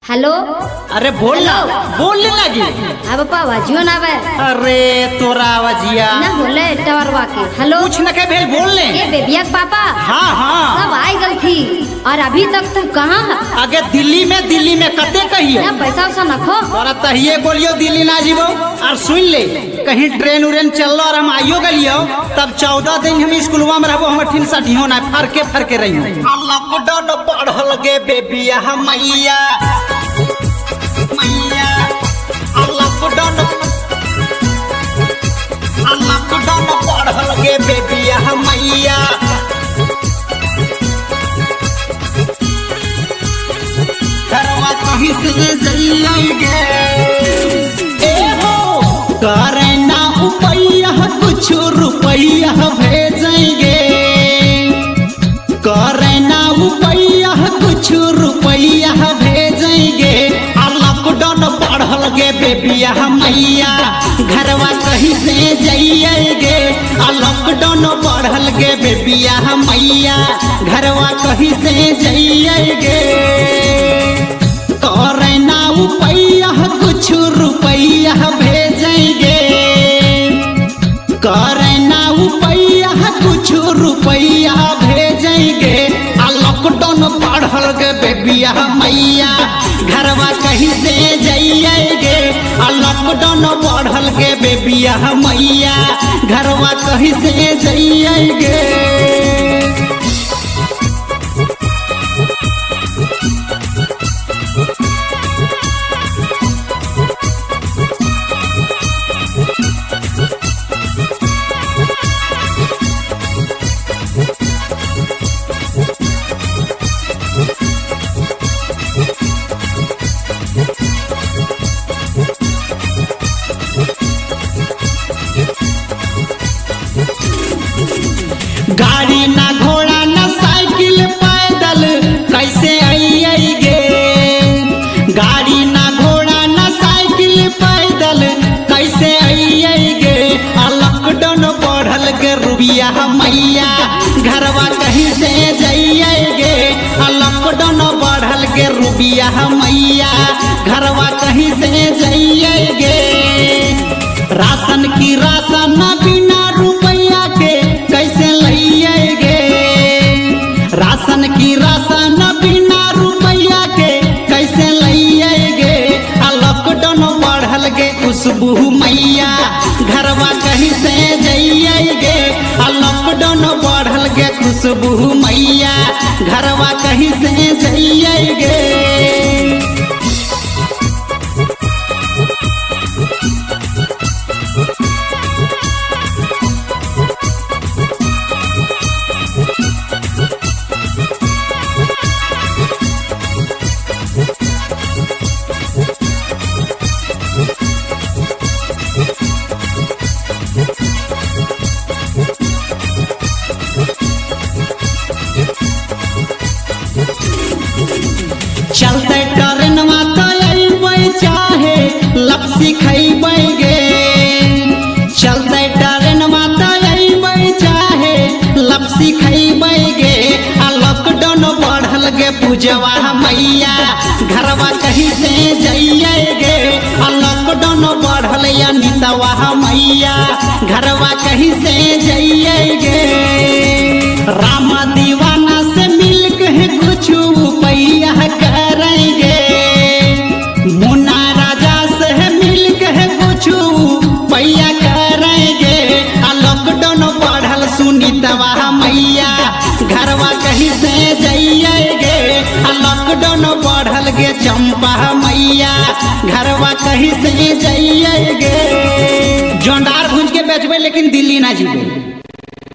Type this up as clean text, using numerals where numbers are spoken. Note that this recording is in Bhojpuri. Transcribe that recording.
हेलो। अरे बोल ना, बोलने लगी। अब पापा आवाजियो ना आवे। अरे तोरा आवाजिया ना बोले टवरवा के। हेलो कुछ न के भेल बोल ले। ये बेबिया के पापा हाँ हाँ सब आई गल थी और अभी तक तुम कहाँ है? आगे दिल्ली में कते कहियो ना पैसा वैसा नखो। तोरा तहिए बोलियो दिल्ली ना जीवो। और सुन ले कहीं ट्रेन उरेन चल और हम आइयो गलियो तब 14 दिन हम स्कूलवा में रहबो। हम ठीन सटियो ना फरके रहियो। लॉकडाउन बढ़ल गे बेबिया मैया मैया लॉकडाउन बढ़ल गे बेबिया मैया। घरवा कहीं से जाइएगे करे ना उपैया कुछ रुपैया भेजेंगे। करे ना उपैया कुछ रुपैया भेजेंगे। लॉकडाउन बढ़ल गे बेबिया मैया घरवा कहीं से जाइएगे। लॉकडाउन बढ़ल गे बेबिया मैया घरवा कहीं से जाइएगे। करे ना उपैया कुछ रुपैया भेजेंगे। करे ना उपैया कुछ रुपैया भेजेंगे। लॉकडाउन बढ़ल गे बेबिया मैया घरवा कहीं से जाइएगे। लॉकडाउन बढ़ल गे बेबिया मैया घरवा कहीं से जाइएगे। गाड़ी ना घोड़ा ना साइकिल पैदल कैसे आइएगे। गाड़ी ना घोड़ा ना साइकिल पैदल कैसे आइएगे। लॉकडाउन बढ़ल के रुबिया मैया घरवा कहीं से जाइएगे। लॉकडाउन बढ़ल के रुबिया मैया घरवा कहीं से जाइएगे। राशन की राशन बिना रुपया के कैसे लइएगे। राशन की राशन बिना रुपया के कैसे लइएगे। लॉकडाउन बढ़ल गे खुशबू मैया घरवा कहीं से जाइएगे। लॉकडाउन बढ़ल गे खुशबू मैया घरवा कहीं से जाइएगे। चलते ट्रेनवा तो अइबै चाहे लपसी खइबै गे। चलते ट्रेनवा तो अइबै चाहे लपसी खइबै गे। लॉकडाउन बढ़ल गे पूजवा मैया घरवा कहीं से जाइएगे। लॉकडाउन बढ़ल या नितवा मैया घरवा कहीं से जाइएगे। राम दीवाना से मिल के कुछ पैया करेंगे। मुन्ना राजा से मिल के कुछ पैया करेंगे। लॉकडाउन बढ़ल सुनीतवा मैया घरवा कहीं से जाइएगे। लॉकडाउन बढ़ल गे चंपा मैया घरवा कहीं से जाइएगे। जोंडार भूंज के बेचबे लेकिन दिल्ली ना जीबे।